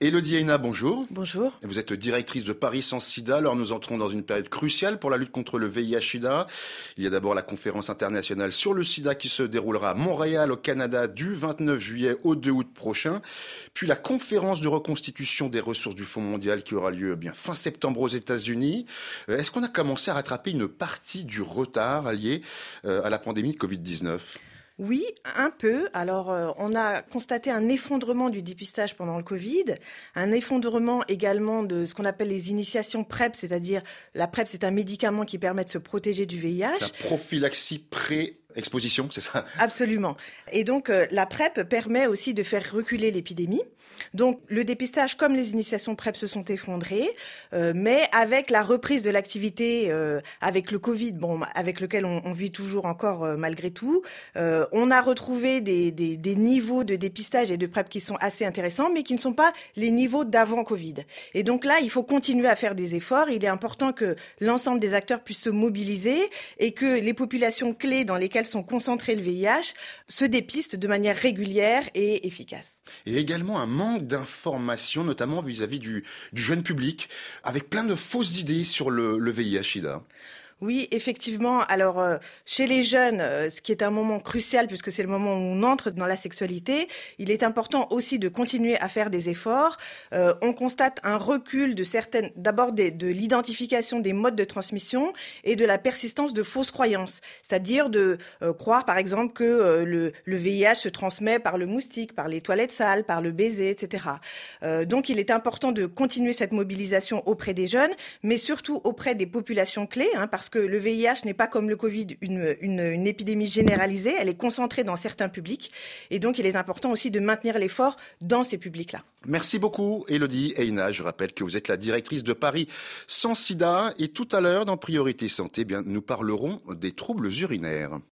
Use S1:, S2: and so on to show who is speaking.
S1: Élodie Haina, bonjour.
S2: Bonjour.
S1: Vous êtes directrice de Paris sans sida. Alors nous entrons dans une période cruciale pour la lutte contre le VIH-Sida. Il y a d'abord la conférence internationale sur le sida qui se déroulera à Montréal, au Canada, du 29 juillet au 2 août prochain. Puis la conférence de reconstitution des ressources du Fonds mondial qui aura lieu fin septembre aux États-Unis. Est-ce qu'on a commencé à rattraper une partie du retard lié à la pandémie de Covid-19 ?
S2: Oui, un peu. Alors, on a constaté un effondrement du dépistage pendant le Covid, un effondrement également de ce qu'on appelle les initiations PrEP, c'est-à-dire la PrEP, c'est un médicament qui permet de se protéger du VIH.
S1: La prophylaxie pré-exposition, c'est ça ?
S2: Absolument. Et donc, la PrEP permet aussi de faire reculer l'épidémie. Donc, le dépistage comme les initiations PrEP se sont effondrées, mais avec la reprise de l'activité, avec le Covid, avec lequel on vit toujours encore malgré tout, on a retrouvé des niveaux de dépistage et de PrEP qui sont assez intéressants, mais qui ne sont pas les niveaux d'avant Covid. Et donc là, il faut continuer à faire des efforts. Il est important que l'ensemble des acteurs puissent se mobiliser et que les populations clés dans lesquelles sont concentrés le VIH se dépistent de manière régulière et efficace.
S1: Et également un manque d'information, notamment vis-à-vis du jeune public, avec plein de fausses idées sur le VIH-Sida.
S2: Oui, effectivement. Alors, chez les jeunes, ce qui est un moment crucial puisque c'est le moment où on entre dans la sexualité, il est important aussi de continuer à faire des efforts. On constate un recul de l'identification des modes de transmission et de la persistance de fausses croyances. C'est-à-dire de croire, par exemple, que le VIH se transmet par le moustique, par les toilettes sales, par le baiser, etc. Donc, il est important de continuer cette mobilisation auprès des jeunes, mais surtout auprès des populations clés, parce que le VIH n'est pas comme le Covid une épidémie généralisée, elle est concentrée dans certains publics et donc il est important aussi de maintenir l'effort dans ces publics-là.
S1: Merci beaucoup Élodie Haina. Je rappelle que vous êtes la directrice de Paris sans sida et tout à l'heure dans Priorité Santé, nous parlerons des troubles urinaires.